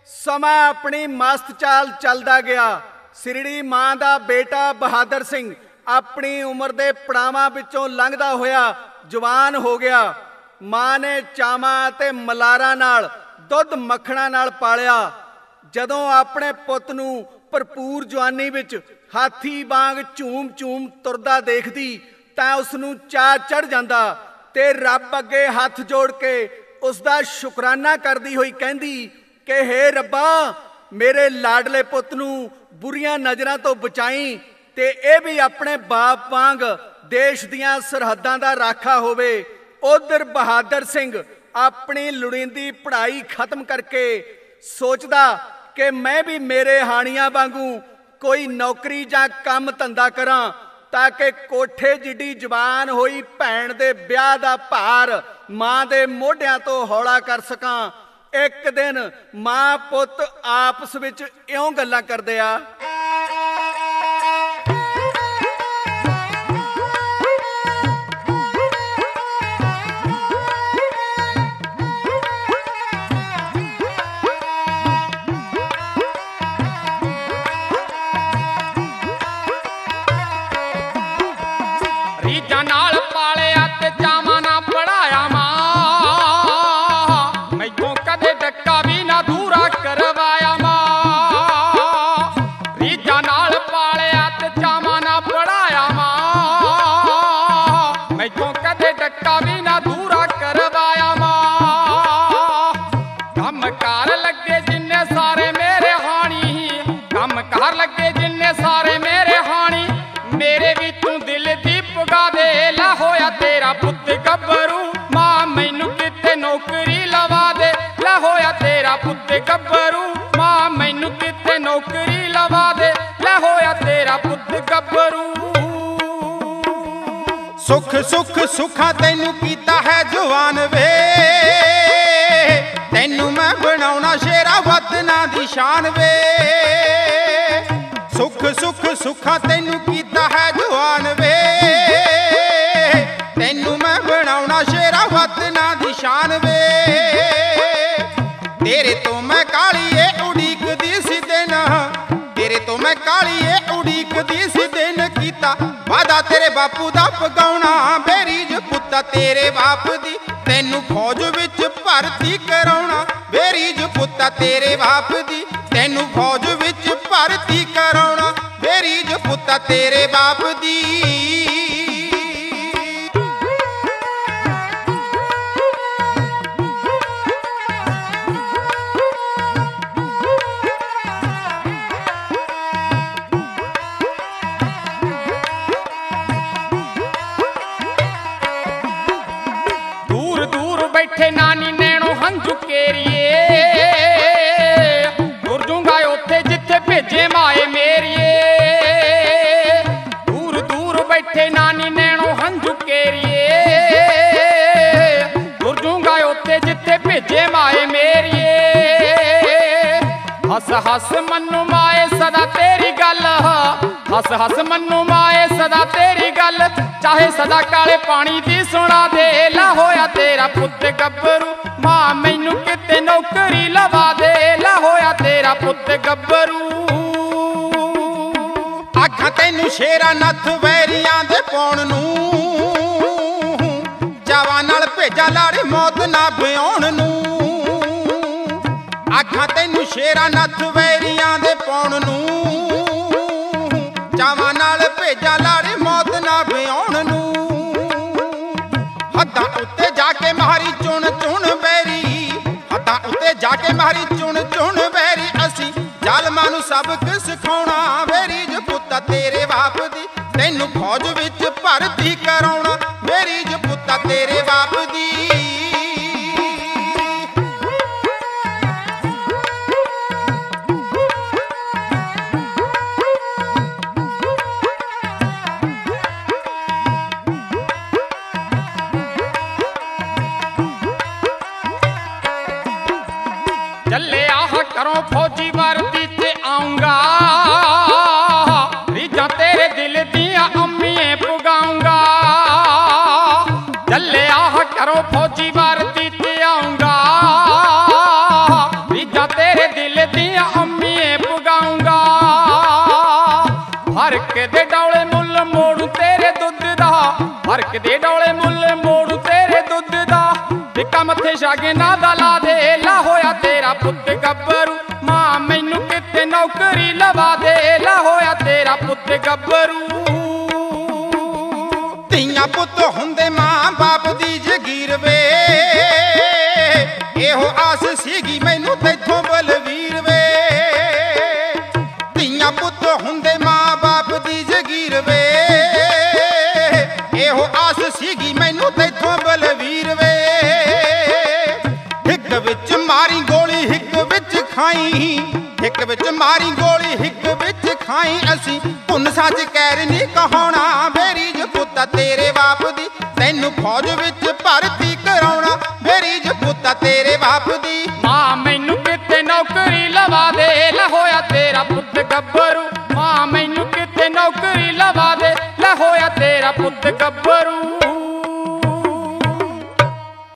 ਸਮਾਂ ਆਪਣੀ ਮਸਤ ਚਾਲ ਚੱਲਦਾ ਗਿਆ। ਸਿਰੜੀ ਮਾਂ ਦਾ ਬੇਟਾ ਬਹਾਦਰ ਸਿੰਘ ਆਪਣੀ ਉਮਰ ਦੇ ਪੜਾਵਾਂ ਵਿੱਚੋਂ ਲੰਘਦਾ ਹੋਇਆ ਜਵਾਨ ਹੋ ਗਿਆ। ਮਾਂ ਨੇ ਚਾਵਾਂ ਅਤੇ ਮਲਾਰਾਂ ਨਾਲ ਦੁੱਧ ਮੱਖਣਾ ਨਾਲ ਪਾਲਿਆ। ਜਦੋਂ ਆਪਣੇ ਪੁੱਤ ਨੂੰ ਭਰਪੂਰ ਜਵਾਨੀ ਵਿੱਚ ਹਾਥੀ ਵਾਂਗ ਝੂਮ ਝੂਮ ਤੁਰਦਾ ਦੇਖਦੀ ਤਾਂ ਉਸ ਨੂੰ ਚਾਅ ਚੜ੍ਹ ਜਾਂਦਾ ਤੇ ਰੱਬ ਅੱਗੇ ਹੱਥ ਜੋੜ ਕੇ ਉਸ ਦਾ ਸ਼ੁਕਰਾਨਾ ਕਰਦੀ ਹੋਈ ਕਹਿੰਦੀ ਕਿ ਹੇ ਰੱਬਾ, ਮੇਰੇ ਲਾਡਲੇ ਪੁੱਤ ਨੂੰ ਬੁਰੀਆਂ ਨਜ਼ਰਾਂ ਤੋਂ ਬਚਾਈ ਤੇ ਇਹ ਵੀ ਆਪਣੇ ਬਾਪ ਵਾਂਗ ਦੇਸ਼ ਦੀਆਂ ਸਰਹੱਦਾਂ ਦਾ ਰਾਖਾ ਹੋਵੇ। ਉਧਰ ਬਹਾਦਰ ਸਿੰਘ ਆਪਣੀ ਲੋੜੀਂਦੀ ਪੜ੍ਹਾਈ ਖਤਮ ਕਰਕੇ ਸੋਚਦਾ ਕਿ ਮੈਂ ਵੀ ਮੇਰੇ ਹਾਣੀਆਂ ਵਾਂਗੂ ਕੋਈ ਨੌਕਰੀ ਜਾਂ ਕੰਮ ਧੰਦਾ ਕਰਾਂ ਤਾਂ ਕਿ ਕੋਠੇ ਜਿੱਡੀ ਜਵਾਨ ਹੋਈ ਭੈਣ ਦੇ ਵਿਆਹ ਦਾ ਭਾਰ ਮਾਂ ਦੇ ਮੋਢਿਆਂ ਤੋਂ ਹੌਲਾ ਕਰ ਸਕਾਂ। ਇੱਕ ਦਿਨ ਮਾਂ ਪੁੱਤ ਆਪਸ ਵਿੱਚ ਇਉਂ ਗੱਲਾਂ ਕਰਦੇ ਆ। ਰੀਝਾਂ ਨਾਲ ਪਾਲਿਆ ਤੇ ਚਾਵਾਂ ਨਾਲ ਪੜਾਇਆ ਮਾਂ, ਮੈਥੋਂ ਕਦੇ ਡੱਕਾ ਵੀ ਨਾ ਦੂਰਾ ਕਰਵਾਇਆ ਮਾਂ। ਰੀਝਾਂ ਨਾਲ ਪਾਲਿਆ ਤੇ ਚਾਵਾਂ ਨਾਲ ਪੜਾਇਆ ਮਾਂ, ਮੈਥੋਂ ਕਦੇ ਡੱਕਾ ਵੀ ਨਾ ਦੂਰਾ ਕਰਵਾਇਆ ਮਾਂ। ਕੰਮ ਕਾਰ ਲੱਗੇ ਜਿੰਨੇ ਸਾਰੇ ਮੇਰੇ ਹਾਣੀ, ਕੰਮ ਕਾਰ ਲੱਗੇ ਜਿੰਨੇ ਸਾਰੇ ਮੇਰੇ ਹਾਣੀ, ਮੇਰੇ ਵੀ ਤੂੰ ਦਿਲ ਦੀ ਪੁਗਾ ਦੇ। ਲਾ ਹੋਇਆ ਤੇਰਾ ਪੁੱਤ ਗੱਭਰੂ, ਮਾਂ ਮੈਨੂੰ ਕਿਤੇ ਨੌਕਰੀ ਲਵਾ ਦੇ। ਲਾ ਹੋਇਆ ਤੇਰਾ ਪੁੱਤ ਗੱਭਰੂ, ਮਾਂ ਮੈਨੂੰ ਕਿਤੇ ਨੌਕਰੀ ਲਵਾ ਦੇ। ਲਾ ਹੋਇਆ ਤੇਰਾ ਪੁੱਤ ਗੱਭਰੂ। ਸੁਖ ਸੁਖ ਸੁਖਾਂ ਤੈਨੂੰ ਕੀਤਾ ਹੈ ਜਵਾਨ ਵੇ, ਤੈਨੂੰ ਮੈਂ ਬਣਾਉਣਾ ਸ਼ੇਰਾ ਵਤਨਾਂ ਦੀ ਸ਼ਾਨ ਵੇ। ਸੁਖ ਸੁਖ ਸੁਖਾਂ ਤੈਨੂੰ ਕੀਤਾ ਹੈ ਜਵਾਨ ਵੇ, ਤੈਨੂੰ ਮੈਂ ਬਣਾਉਣਾ ਸ਼ੇਰਾ ਵਤਨਾਂ ਦੀ ਸ਼ਾਨ ਵੇ। ਤੇਰੇ ਤੋਂ ਮੈਂ ਕਾਲੀਏ ਉਡੀਕਦੀ ਸੀ ਦਿਨ, ਤੇਰੇ ਤੋਂ ਮੈਂ ਕਾਲੀਏ ਉਡੀਕਦੀ ਸੀ ਦਿਨ। ਕੀਤਾ ਵਾਦਾ ਤੇਰੇ ਬਾਪੂ ਦਾ ਪਗਾਉਣਾ, ਬੇਰੀਜ ਪੁੱਤਾ ਤੇਰੇ ਬਾਪ ਦੀ ਤੈਨੂੰ ਫੌਜ ਵਿੱਚ ਭਰਤੀ ਕਰਾਉਣਾ। ਬੇਰੀਜ ਪੁੱਤਾ ਤੇਰੇ ਬਾਪ ਦੀ ਤੈਨੂੰ ਫੌਜ ਵਿੱਚ ਭਰਤੀ ਕਰਾਉਣਾ। ਬੇਰੀਜ ਪੁੱਤਾ ਤੇਰੇ ਬਾਪ ਦੀ। ਦੂਰ ਦੂਰ ਬੈਠੇ ਨਾਨੀ ਨੈਣੋ ਹੰਝੂ ਕੇਰੀਏ, ਤੁਰ ਜੂੰਗਾ ਉੱਥੇ ਜਿੱਥੇ ਭੇਜੇ ਮਾਏ ਮੇਰੀਏ। ਦੂਰ ਦੂਰ ਬੈਠੇ ਨਾਨੀ ਨੈਣੋ ਹੰਝੂ ਕੇਰੀਏ, ਤੁਰ ਜੂੰਗਾ ਉੱਥੇ ਜਿੱਥੇ ਭੇਜੇ ਮਾਏ ਮੇਰੀਏ। ਹੱਸ ਹੱਸ ਮੰਨੂ ਮਾਏ ਸਦਾ ਤੇਰੀ ਗੱਲ, ਹੱਸ ਹੱਸ ਮੰਨੂ ਮਾਏ ਸਦਾ ਤੇਰੀ ਗੱਲ, ਚਾਹੇ ਸਦਾ ਕਾਲੇ ਪਾਣੀ ਦੀ ਸੁਣਾ ਦੇ। ਲਾ ਹੋਇਆ ਤੇਰਾ ਪੁੱਤ ਗੱਭਰੂ, ਮਾਂ ਮੈਨੂੰ ਕਿਤੇ ਨੌਕਰੀ ਲਵਾ ਦੇ। ਲਾ ਹੋਇਆ ਤੇਰਾ ਪੁੱਤ ਗੱਭਰੂ। ਆਖਾਂ ਤੈਨੂੰ ਸ਼ੇਰਾ ਨੱਥ ਵੈਰੀਆਂ ਦੇ ਪਾਉਣ ਨੂੰ, ਚਾਵਾਂ ਨਾਲ ਭੇਜਾਂ ਲਾੜੇ ਮੌਤ ਨਾ ਵਿਆਉਣ ਨੂੰ। ਆਖਾਂ ਤੈਨੂੰ ਸ਼ੇਰਾ ਨੱਥ ਵੈਰੀਆਂ ਦੇ ਪਾਉਣ ਨੂੰ, ਚਾਵਾਂ ਨਾਲ ਭੇਜਾਂ ਲਾੜੇ ਮੌਤ ਨਾ ਵਿਆਉਣ ਨੂੰ। ਹੱਦਾਂ ਉੱਤੇ ਜਾ ਕੇ ਮਾਰੀ ਚੁਣ ਚੁਣ ਬੈਰੀ, ਹੱਦਾਂ ਉੱਤੇ ਜਾ ਕੇ ਮਾਰੀ ਚੁਣ ਚੁਣ ਬੈਰੀ। ਅਸੀਂ ਜ਼ਾਲਮਾਂ ਨੂੰ ਸਬਕ ਸਿਖਾਉਣਾ, ਬੇਰੀਜ ਪੁੱਤਾ ਤੇਰੇ ਬਾਪ ਦੀ ਤੈਨੂੰ ਫੌਜ ਵਿੱਚ ਭਰਤੀ ਕਰਾਉਣਾ। ਬੇਰੀਜ ਪੁੱਤਾ ਤੇਰੇ ਬਾਪ ਦੀ। ਚੱਲਿਆ ਘਰੋਂ ਫੌਜੀ ਵਰਦੀ ਤੇ ਆਉਂਗਾ, ਰੀਝਾਂ ਤੇਰੇ ਦਿਲ ਦੀਆਂ ਅੰਮੀਏ ਪੁਗਾਉਂਗਾ। ਚੱਲਿਆ ਘਰੋਂ ਫੌਜੀ ਵਰਦੀ ਤੇ ਆਉਂਗਾ, ਰੀਝਾਂ ਤੇਰੇ ਦਿਲ दिल दिया अम्मीए पुगाऊंगा हरक दे डौले मुल मोड़ू तेरे दुध दा हरक दे डौले मुल मोड़ू तेरे दुध दा टिक्का मथे शागिना दा ला दे ला होया तेरा पुत गब्बरू मां मैनू किते नौकरी लवा दे ला होया तेरा पुत गब्बरू ਧੀਆਂ ਪੁੱਤ ਹੁੰਦੇ ਮਾਂ ਬਾਪ ਦੀ ਜਗੀਰ ਵੇ ਇਹੋ ਆਸ ਸੀਗੀ ਮੈਨੂੰ ਤੈਥੋਂ ਬਲਵੀਰ ਵੇ ਧੀਆਂ ਪੁੱਤ ਹੁੰਦੇ ਮਾਂ ਬਾਪ ਦੀ ਜਗੀਰ ਵੇ ਇਹੋ ਆਸ ਸੀਗੀ ਮੈਨੂੰ ਤੈਥੋਂ ਬਲਵੀਰ ਵੇ ਹਿੱਕ ਵਿੱਚ ਮਾਰੀ ਗੋਲੀ ਹਿੱਕ ਵਿੱਚ ਖਾਈ ਹਿੱਕ ਵਿੱਚ ਮਾਰੀ ਗੋਲੀ ਹਿੱਕ ਵਿੱਚ ਖਾਈ ਅਸੀਂ ਧੁਨ ਸੱਚ ਕਹਿਰ ਨਹੀਂ ਕਹਾਉਣਾ ਮੇਰੀ ਪੁੱਤਾ ਤੇਰੇ ਬਾਪ ਦੀ ਤੈਨੂੰ ਫੌਜ ਵਿੱਚ ਭਰਤੀ ਕਰਾਉਣਾ ਮੇਰੀ ਪੁੱਤਾ ਤੇਰੇ ਬਾਪ ਦੀ ਮਾਂ ਮੈਨੂੰ ਕਿਤੇ ਨੌਕਰੀ ਲਵਾ ਦੇ ਲੈ ਹੋਇਆ ਤੇਰਾ ਪੁੱਤ ਗੱਭਰੂ ਮਾਂ ਮੈਨੂੰ ਕਿਤੇ ਨੌਕਰੀ ਲਵਾ ਦੇ ਲੈ ਹੋਇਆ ਤੇਰਾ ਪੁੱਤ ਗੱਭਰੂ